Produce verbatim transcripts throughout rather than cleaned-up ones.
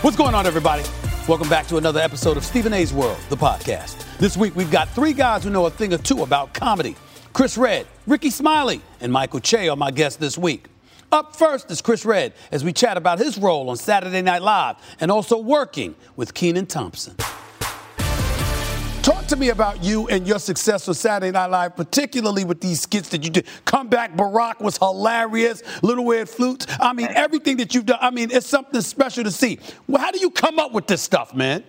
What's going on, everybody? Welcome back to another episode of Stephen A's World, the podcast. This week, we've got three guys who know a thing or two about comedy. Chris Redd, Ricky Smiley, and Michael Che are my guests this week. Up first is Chris Redd as we chat about his role on Saturday Night Live and also working with Kenan Thompson. Talk to me about you and your success on Saturday Night Live, particularly with these skits that you did. Comeback Barack was hilarious. Little Red Flute. I mean, everything that you've done. I mean, it's something special to see. Well, how do you come up with this stuff, man?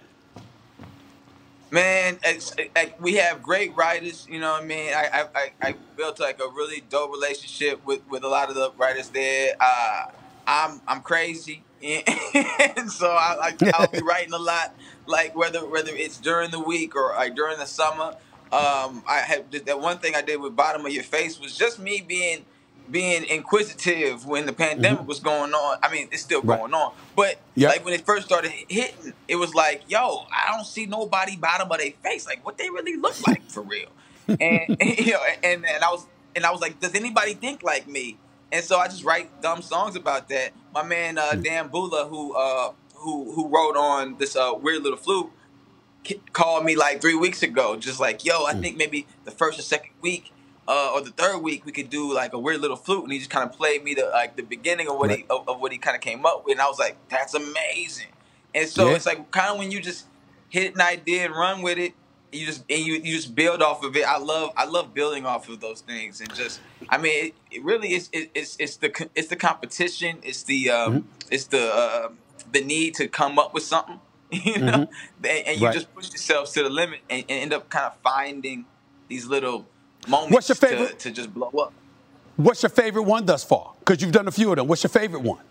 Man, it's, it, we have great writers. You know what I mean? I I, I built like a really dope relationship with, with a lot of the writers there. Uh, I'm I'm crazy, and so I, I I'll be writing a lot. Like whether whether it's during the week or like during the summer, um, I had that one thing I did with Bottom of Your Face was just me being being inquisitive when the pandemic mm-hmm. was going on. I mean, it's still right. going on, but yep. like when it first started hitting, it was like, yo, I don't see nobody bottom of their face. Like, what they really look like for real? and, and you know, and and I was and I was like, does anybody think like me? And so I just write dumb songs about that. My man uh, Dan Bula, who. Uh, who who wrote on this uh, Weird Little Flute, called me like three weeks ago, just like, yo, I think maybe the first or second week uh, or the third week we could do like a Weird Little Flute, and he just kind of played me the like the beginning of what right. he of, of what he kind of came up with, and I was like, that's amazing. And so yeah. it's like kind of when you just hit an idea and run with it, you just and you, you just build off of it. I love I love building off of those things, and just I mean, it, it really is it, it's it's the it's the competition, it's the um, mm-hmm. it's the uh, the need to come up with something, you know, mm-hmm. and, and you right. just push yourself to the limit and, and end up kind of finding these little moments What's your favorite? To, to just blow up. What's your favorite one thus far? Because you've done a few of them. What's your favorite one?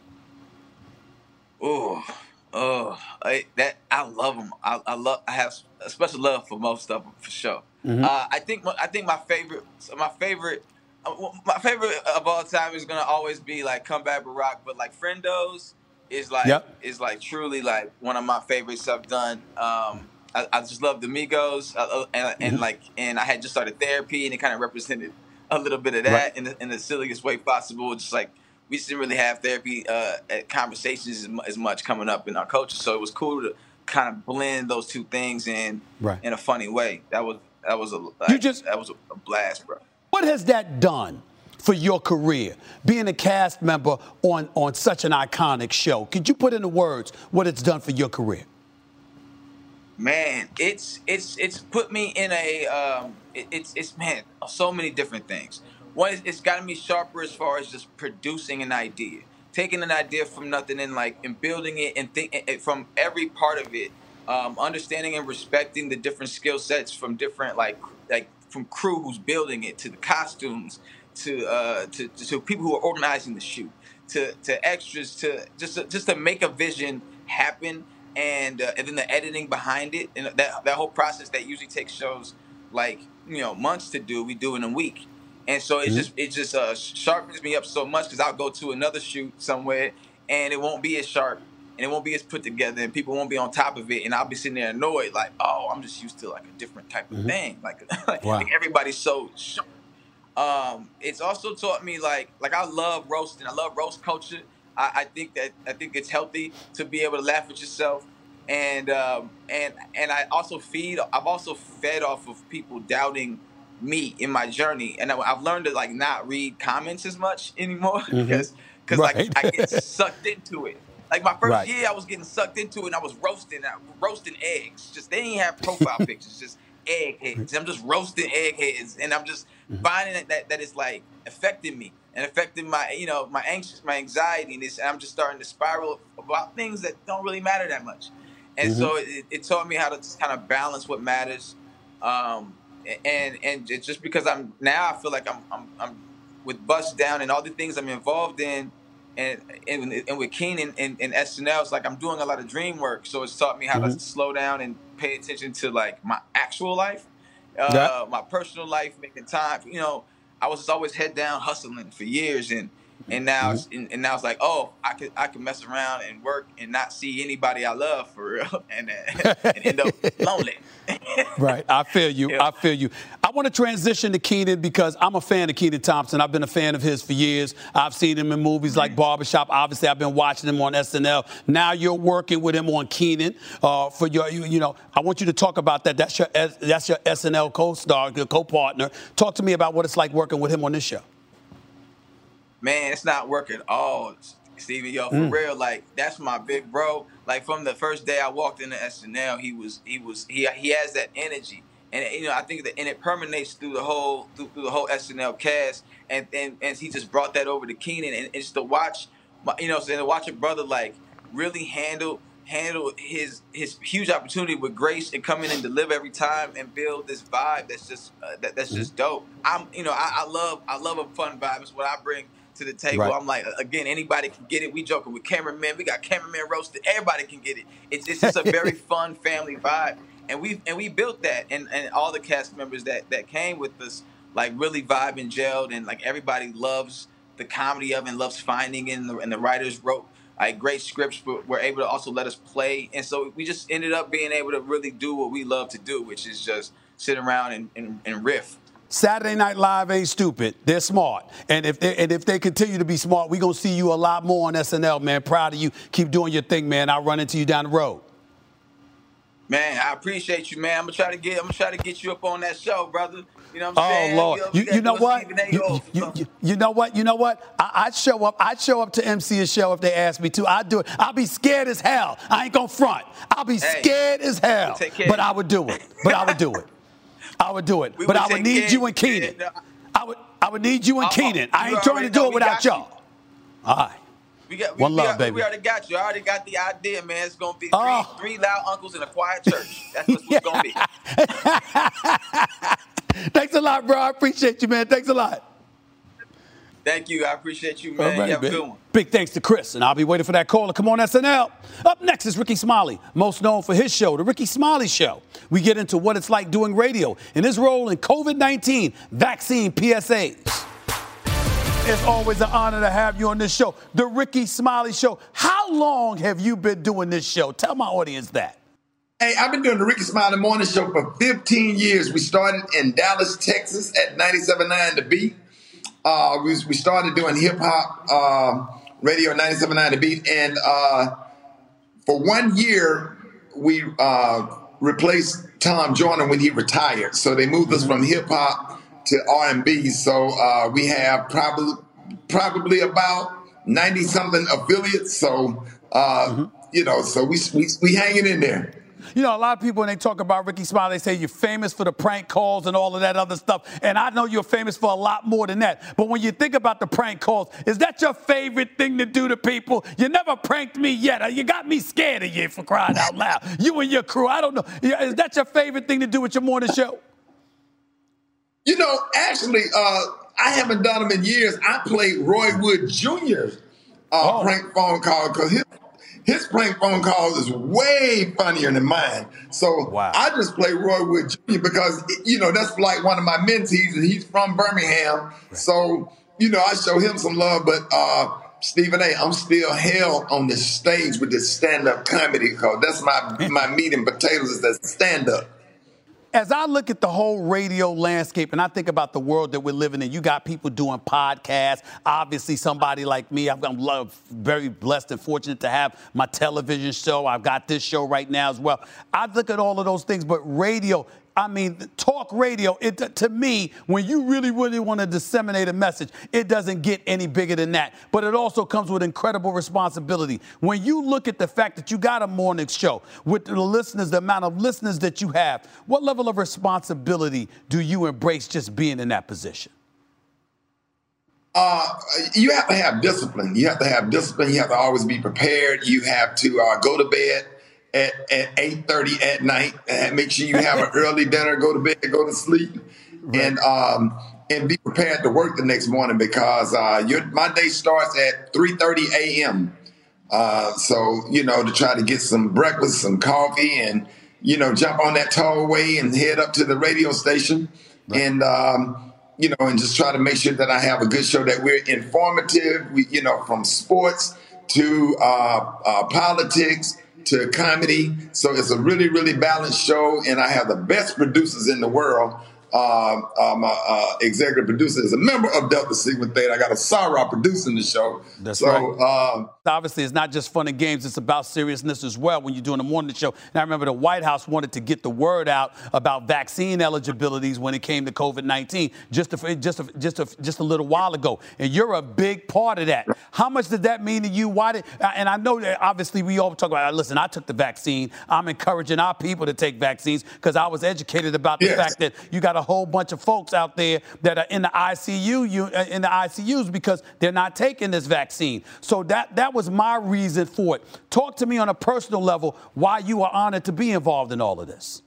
Oh, oh, I, that I love them. I, I love. I have a special love for most of them for sure. Mm-hmm. Uh, I think. I think my favorite. My favorite. Uh, my favorite of all time is gonna always be like Comeback Barack, but like Friendos. Is like yep. is like truly like one of my favorites I've done. Um, I, I just love the Migos, uh, and, and mm-hmm. like and I had just started therapy, and it kind of represented a little bit of that right. in, the, in the silliest way possible. Just like we just didn't really have therapy uh, at conversations as, as much coming up in our culture, so it was cool to kind of blend those two things in right. in a funny way. That was that was a like, you just that was a blast, bro. What has that done for your career, being a cast member on, on such an iconic show? Could you put into words what it's done for your career? Man, it's it's it's put me in a um, it, it's it's man so many different things. One, it's gotten me sharper as far as just producing an idea, taking an idea from nothing and like and building it and thinking from every part of it, um, understanding and respecting the different skill sets from different like like from crew who's building it to the costumes. To, uh, to to people who are organizing the shoot, to to extras, to just to, just to make a vision happen, and uh, and then the editing behind it, and that that whole process that usually takes shows like you know months to do, we do in a week, and so it mm-hmm. just it just uh, sharpens me up so much because I'll go to another shoot somewhere and it won't be as sharp and it won't be as put together and people won't be on top of it and I'll be sitting there annoyed like oh I'm just used to like a different type of mm-hmm. thing like, like, wow. like everybody's so sharp. Um, it's also taught me like like I love roasting. I love roast culture. I, I think that I think it's healthy to be able to laugh at yourself, and um, and and I also feed. I've also fed off of people doubting me in my journey, and I, I've learned to like not read comments as much anymore mm-hmm. because because right. like I get sucked into it. Like my first right. year, I was getting sucked into it, and I was roasting, I, roasting eggs. Just they didn't have profile pictures, just eggheads. I'm just roasting eggheads, and I'm just mm-hmm. finding that, that that it's like affecting me and affecting my, you know, my anxious, my anxiety, and, it's, and I'm just starting to spiral about things that don't really matter that much. And mm-hmm. so it, it taught me how to just kind of balance what matters. Um, and and it's just because I'm now I feel like I'm I'm, I'm with Bust Down and all the things I'm involved in. And, and and with Kenan and, and S N L, it's like I'm doing a lot of dream work. So it's taught me how mm-hmm. to slow down and pay attention to like my actual life, uh, yeah. my personal life, making time. You know, I was just always head down hustling for years, and And now, it's, and, and now it's like, oh, I could I could mess around and work and not see anybody I love for real, and, uh, and end up lonely. Right, I feel you. Yeah. I feel you. I want to transition to Kenan because I'm a fan of Kenan Thompson. I've been a fan of his for years. I've seen him in movies like Barbershop. Obviously, I've been watching him on S N L. Now you're working with him on Kenan uh, for your. You, you know, I want you to talk about that. That's your that's your S N L co-star, your co-partner. Talk to me about what it's like working with him on this show. Man, it's not work at all, Steven. Yo, for mm. real, like that's my big bro. Like from the first day I walked into S N L, he was he was he he has that energy, and you know I think that and it permeates through the whole through, through the whole S N L cast, and and and he just brought that over to Kenan, and it's to watch, you know, so to watch a brother like really handle handle his his huge opportunity with grace and come in and deliver every time and build this vibe that's just uh, that, that's just dope. I'm you know I, I love I love a fun vibe. It's what I bring to the table. Right. I'm like, again, anybody can get it. We joking with cameramen. We got cameraman roasted. Everybody can get it. It's, it's just a very fun family vibe, and we and we built that, and, and all the cast members that that came with us like really vibe and gelled, and like everybody loves the comedy of it and loves finding it, and the, and the writers wrote like great scripts, but were able to also let us play, and so we just ended up being able to really do what we love to do, which is just sit around and, and, and riff. Saturday Night Live ain't stupid. They're smart. And if they, and if they continue to be smart, we're going to see you a lot more on S N L, man. Proud of you. Keep doing your thing, man. I'll run into you down the road. Man, I appreciate you, man. I'm going to try to get I'm gonna try to get you up on that show, brother. You know what I'm oh, saying? Lord. You, you, you know what? You, you, you, you know what? You know what? I, I'd show up. I'd show up to M C a show if they asked me to. I'd do it. I'll be scared as hell. I ain't going to front. I'll be hey, scared as hell. But I would do it. But I would do it. I would do it, we but would I would need you and Kenan. I would, I would need you and uh, Kenan. I ain't trying to do it without y'all. All right. We got we, one love, we, got, baby. We already got you. I already got the idea, man. It's gonna be three, oh. three loud uncles in a quiet church. That's what it's gonna be. Thanks a lot, bro. I appreciate you, man. Thanks a lot. Thank you. I appreciate you, man. Right, you have a good one. Big thanks to Chris, and I'll be waiting for that call to come on S N L. Up next is Rickey Smiley, most known for his show, The Rickey Smiley Show. We get into what it's like doing radio and his role in COVID nineteen vaccine P S As. It's always an honor to have you on this show, The Rickey Smiley Show. How long have you been doing this show? Tell my audience that. Hey, I've been doing the Rickey Smiley Morning Show for fifteen years. We started in Dallas, Texas at ninety-seven point nine The Beat. Uh, we, we started doing hip-hop uh, radio at ninety-seven point nine The Beat. And uh, for one year, we uh, replaced Tom Joyner when he retired. So they moved us from hip-hop to R and B. So uh, we have probably probably about ninety-something affiliates. So, uh, mm-hmm. you know, so we, we, we hanging in there. You know, a lot of people, when they talk about Rickey Smiley, they say you're famous for the prank calls and all of that other stuff. And I know you're famous for a lot more than that. But when you think about the prank calls, is that your favorite thing to do to people? You never pranked me yet. You got me scared of you, for crying out loud. You and your crew. I don't know. Is that your favorite thing to do with your morning show? You know, actually, uh, I haven't done them in years. I played Roy Wood Junior's uh, oh. prank phone call because his His prank phone call is way funnier than mine. So wow. I just play Roy Wood Junior because, you know, that's like one of my mentees, and he's from Birmingham. Right. So, you know, I show him some love. But, uh, Stephen A., I'm still hell on this stage with this stand-up comedy because that's my, my meat and potatoes is that stand-up. As I look at the whole radio landscape and I think about the world that we're living in, you got people doing podcasts. Obviously, somebody like me, I'm, I'm very blessed and fortunate to have my television show. I've got this show right now as well. I look at all of those things, but radio, I mean, talk radio, it, to me, when you really, really want to disseminate a message, it doesn't get any bigger than that. But it also comes with incredible responsibility. When you look at the fact that you got a morning show with the listeners, the amount of listeners that you have, what level of responsibility do you embrace just being in that position? Uh, you have to have discipline. You have to have discipline. You have to always be prepared. You have to uh, go to bed at, at eight thirty at night and make sure you have an early dinner, go to bed, go to sleep, right. and um, and be prepared to work the next morning because uh, your, my day starts at three thirty a.m. Uh, so, you know, to try to get some breakfast, some coffee, and, you know, jump on that tollway and head up to the radio station. Right. And, um, you know, and just try to make sure that I have a good show, that we're informative, we, you know, from sports to uh, uh, politics to comedy. So it's a really, really balanced show, and I have the best producers in the world. Uh, uh, my uh, executive producer is a member of Delta Sigma Theta. I got a Sarah producing the show. That's so, right. Uh, Obviously, it's not just fun and games. It's about seriousness as well when you're doing a morning show. And I remember the White House wanted to get the word out about vaccine eligibilities when it came to COVID nineteen just a, just a, just a, just a little while ago. And you're a big part of that. How much did that mean to you? Why did? And I know that obviously we all talk about, listen, I took the vaccine. I'm encouraging our people to take vaccines because I was educated about the yes. fact that you got a whole bunch of folks out there that are in the I C U, you, in the I C Us because they're not taking this vaccine. So that, that was my reason for it. Talk to me on a personal level why you are honored to be involved in all of this.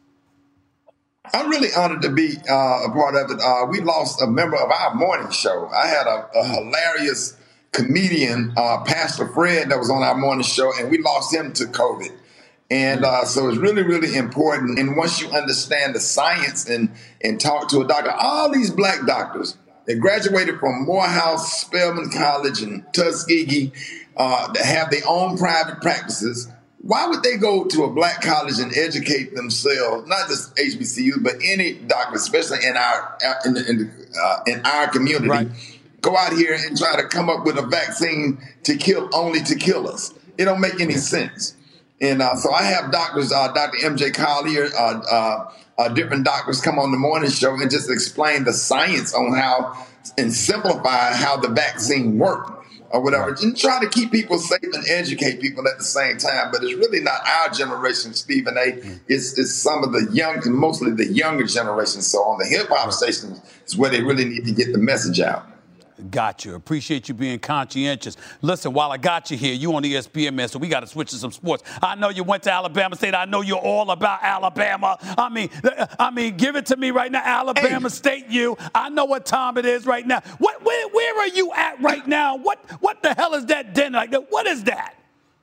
I'm really honored to be uh, a part of it. Uh, we lost a member of our morning show. I had a, a hilarious comedian, uh, Pastor Fred, that was on our morning show, and we lost him to COVID. And uh, so it's really, really important. And once you understand the science and, and talk to a doctor, all these black doctors, they graduated from Morehouse, Spelman College, and Tuskegee, uh, that have their own private practices. Why would they go to a black college and educate themselves, not just H B C U, but any doctor, especially in our in, the, in, the, uh, in our community, right. go out here and try to come up with a vaccine to kill, only to kill us? It don't make any sense. And uh, so I have doctors, uh, Doctor M J Collier, uh, uh, uh, different doctors come on the morning show and just explain the science on how and simplify how the vaccine works or whatever. And try to keep people safe and educate people at the same time. But it's really not our generation, Stephen A. It's, it's some of the young, mostly the younger generation. So on the hip hop stations is where they really need to get the message out. Got you. Appreciate you being conscientious. Listen, while I got you here, you on E S P N, man, so we got to switch to some sports. I know you went to Alabama State. I know you're all about Alabama. I mean, I mean, give it to me right now. Alabama hey. State, you. I know what time it is right now. What, where, where are you at right now? What, what the hell is that den like that? What is that?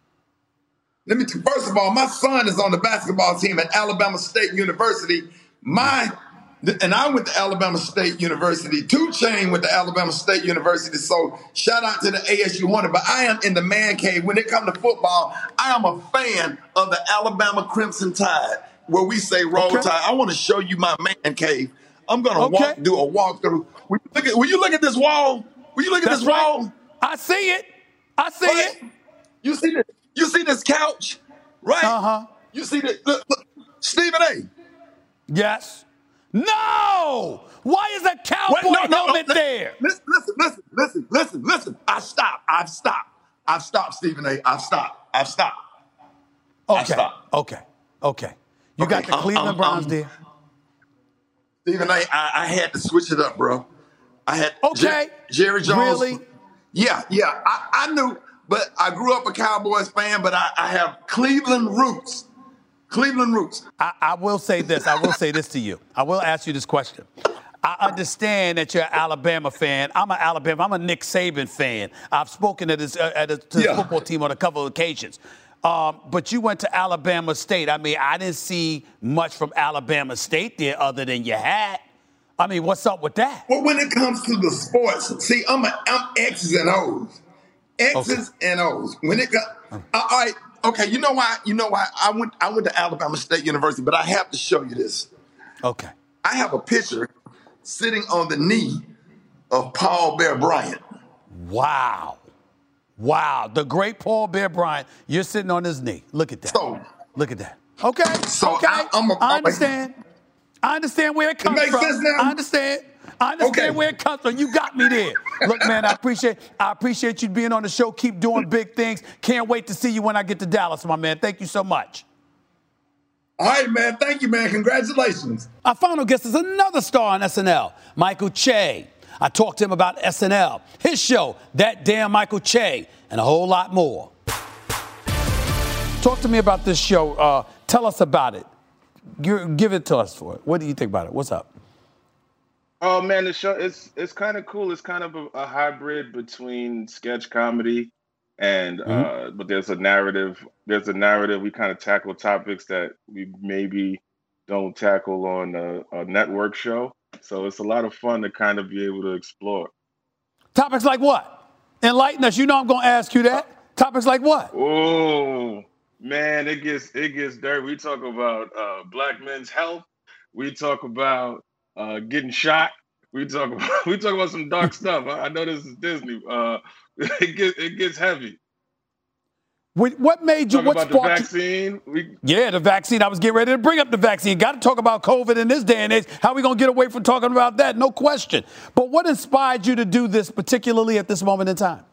Let me. First of all, my son is on the basketball team at Alabama State University. My And I went to Alabama State University. two Chainz went to Alabama State University. So shout out to the A S U Hunter. But I am in the man cave. When it comes to football, I am a fan of the Alabama Crimson Tide, where we say roll okay. tide. I want to show you my man cave. I'm going to okay. walk, do a walkthrough. Will you look at, will you look at this wall? Will you look at That's this right. wall? I see it. I see right? it. You see this? You see this couch? Right? Uh-huh. You see this? Look, look. Stephen A. Yes. No! Why is a cowboy Wait, no, no, helmet no, there? Listen, listen, listen, listen, listen, listen. I stopped. I've stopped. I've stopped, Stephen A. I've stopped. I've stopped. Okay. I've stopped. Okay. Okay. You okay. got the Cleveland um, Browns um, there. Stephen A., I, I had to switch it up, bro. I had okay. Jer- Jerry Jones. Really? Yeah, yeah. I, I knew, but I grew up a Cowboys fan, but I, I have Cleveland roots. Cleveland roots. I, I will say this. I will say this to you. I will ask you this question. I understand that you're an Alabama fan. I'm an Alabama. I'm a Nick Saban fan. I've spoken at his, uh, at his, to his yeah. football team on a couple of occasions. Um, but you went to Alabama State. I mean, I didn't see much from Alabama State there other than you had. I mean, what's up with that? Well, when it comes to the sports, see, I'm a, I'm X's and O's. X's okay. and O's. When it got, uh, all right. Okay, you know why? You know why? I went I went to Alabama State University, but I have to show you this. Okay. I have a picture sitting on the knee of Paul Bear Bryant. Wow. Wow. The great Paul Bear Bryant. You're sitting on his knee. Look at that. So, Look at that. Okay. So okay. I, I'm a, I understand. I understand where it comes it makes from. Sense now? I understand. I understand okay. where it comes from. You got me there. Look, man, I appreciate I appreciate you being on the show. Keep doing big things. Can't wait to see you when I get to Dallas, my man. Thank you so much. All right, man. Thank you, man. Congratulations. Our final guest is another star on S N L, Michael Che. I talked to him about S N L, his show, That Damn Michael Che, and a whole lot more. Talk to me about this show. Uh, tell us about it. Give, give it to us for it. What do you think about it? What's up? Oh man, the show it's it's kind of cool. It's kind of a, a hybrid between sketch comedy and mm-hmm. uh, but there's a narrative. There's a narrative. We kind of tackle topics that we maybe don't tackle on a, a network show. So it's a lot of fun to kind of be able to explore. Topics like what? Enlighten us. You know I'm going to ask you that. Topics like what? Oh, man, it gets it gets dirty. We talk about uh, black men's health. We talk about uh, getting shot. We talk about we talk about some dark stuff. I, I know this is Disney. Uh, it gets it gets heavy. What made you? Talk What about sparked the vaccine? You? We, yeah, the vaccine. I was getting ready to bring up the vaccine. Got to talk about COVID in this day and age. How are we going to get away from talking about that? No question. But what inspired you to do this, particularly at this moment in time?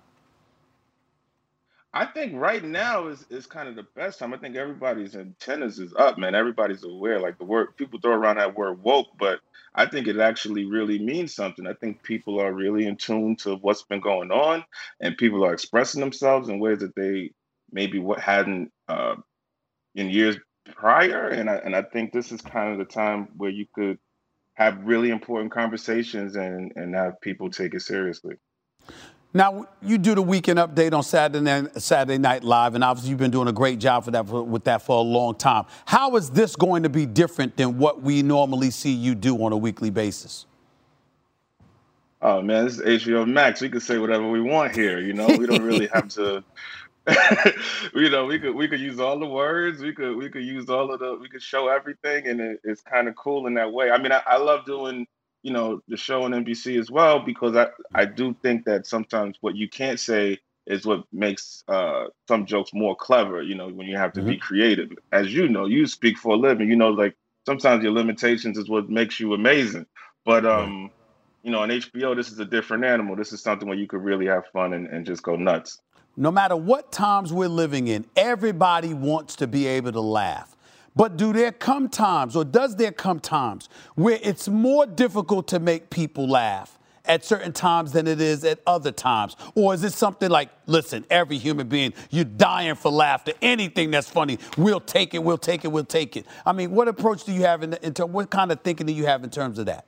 I think right now is, is kind of the best time. I think everybody's antennas is up, man. Everybody's aware. Like the word, people throw around that word woke, but I think it actually really means something. I think people are really in tune to what's been going on, and people are expressing themselves in ways that they maybe what hadn't uh, in years prior. And I and I think this is kind of the time where you could have really important conversations and, and have people take it seriously. Now, you do the Weekend Update on Saturday Night, Saturday Night Live, and obviously you've been doing a great job for that for, with that for a long time. How is this going to be different than what we normally see you do on a weekly basis? Oh, man, this is H B O Max. We can say whatever we want here, you know? We don't really have to... you know, we could we could use all the words. We could we could use all of the. We could show everything, and it, it's kind of cool in that way. I mean, I, I love doing you know the show on N B C as well because I I do think that sometimes what you can't say is what makes uh, some jokes more clever. You know, when you have to mm-hmm. be creative. As you know, you speak for a living. You know, like sometimes your limitations is what makes you amazing. But um, right. you know, on H B O, this is a different animal. This is something where you could really have fun and, and just go nuts. No matter what times we're living in, everybody wants to be able to laugh. But do there come times, or does there come times, where it's more difficult to make people laugh at certain times than it is at other times? Or is it something like, listen, every human being, you're dying for laughter. Anything that's funny, we'll take it, we'll take it, we'll take it. I mean, what approach do you have in, in terms, what kind of thinking do you have in terms of that?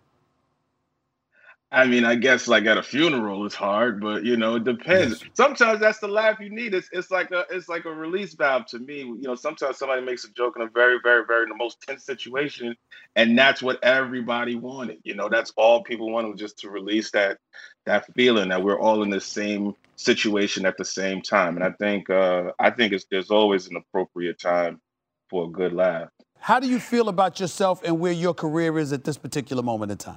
I mean, I guess like at a funeral it's hard, but you know, it depends. Yes. Sometimes that's the laugh you need. It's it's like a it's like a release valve to me. You know, sometimes somebody makes a joke in a very, very, very the most tense situation, and that's what everybody wanted. You know, that's all people wanted, just to release that that feeling that we're all in the same situation at the same time. And I think uh, I think it's there's always an appropriate time for a good laugh. How do you feel about yourself and where your career is at this particular moment in time?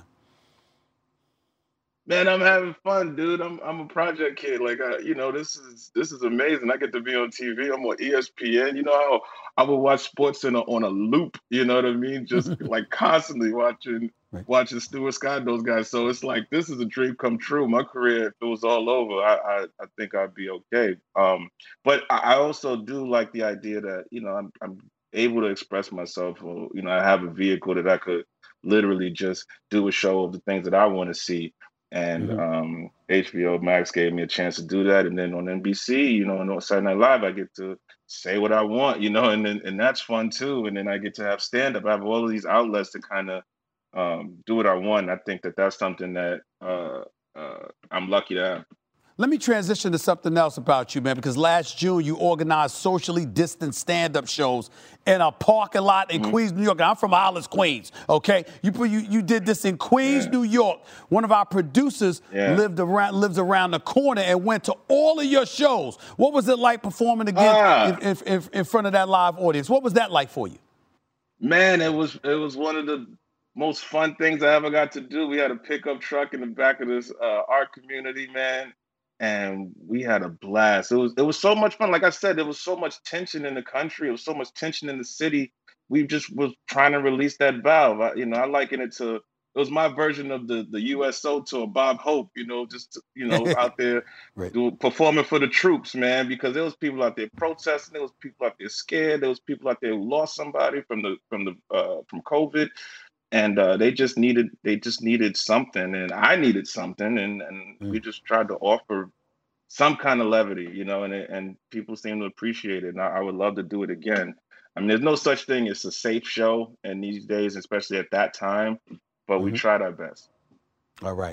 Man, I'm having fun, dude. I'm I'm a project kid. Like, I, you know, this is this is amazing. I get to be on T V. I'm on E S P N. You know how I would watch sports in a, on a loop. You know what I mean? Just like constantly watching right. watching Stuart Scott and those guys. So it's like this is a dream come true. My career, if it was all over, I I, I think I'd be okay. Um, but I also do like the idea that you know I'm I'm able to express myself. Or, you know, I have a vehicle that I could literally just do a show of the things that I want to see. And mm-hmm. um, H B O Max gave me a chance to do that. And then on N B C, you know, on Saturday Night Live, I get to say what I want, you know, and then and that's fun too. And then I get to have stand-up. I have all of these outlets to kind of um, do what I want. I think that that's something that uh, uh, I'm lucky to have. Let me transition to something else about you, man, because last June you organized socially distant stand-up shows in a parking lot in mm-hmm. Queens, New York. I'm from Hollis, Queens, okay? You you you did this in Queens, yeah. New York. One of our producers yeah. lived around lives around the corner and went to all of your shows. What was it like performing again ah. in, in, in front of that live audience? What was that like for you? Man, it was it was one of the most fun things I ever got to do. We had a pickup truck in the back of this uh, art community, man. And we had a blast. It was it was so much fun. Like I said, there was so much tension in the country. There was so much tension in the city. We just was trying to release that valve. I, you know, I liken it to, it was my version of the, the U S O tour, Bob Hope, you know, just, you know, out there right. doing, performing for the troops, man, because there was people out there protesting. There was people out there scared. There was people out there who lost somebody from the from the uh, from COVID. And uh, they just needed they just needed something, and I needed something, and, and mm. we just tried to offer some kind of levity, you know, and and people seem to appreciate it. And I, I would love to do it again. I mean, there's no such thing as a safe show in these days, especially at that time, but mm-hmm. we tried our best. All right.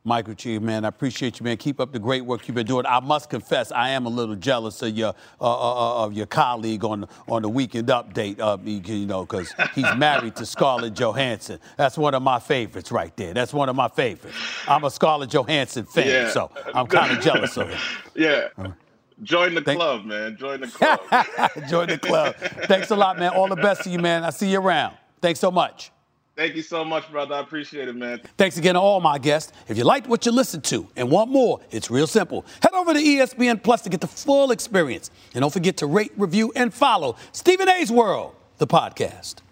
Michael Che, man, I appreciate you, man. Keep up the great work you've been doing. I must confess, I am a little jealous of your uh, uh, of your colleague on on the Weekend Update. Uh, you know, because he's married to Scarlett Johansson. That's one of my favorites right there. That's one of my favorites. I'm a Scarlett Johansson fan, yeah. so I'm kind of jealous of him. Yeah. Join the Thank- club, man. Join the club. Join the club. Thanks a lot, man. All the best to you, man. I see you around. Thanks so much. Thank you so much, brother. I appreciate it, man. Thanks again to all my guests. If you liked what you listened to and want more, it's real simple. Head over to E S P N Plus to get the full experience. And don't forget to rate, review, and follow Stephen A's World, the podcast.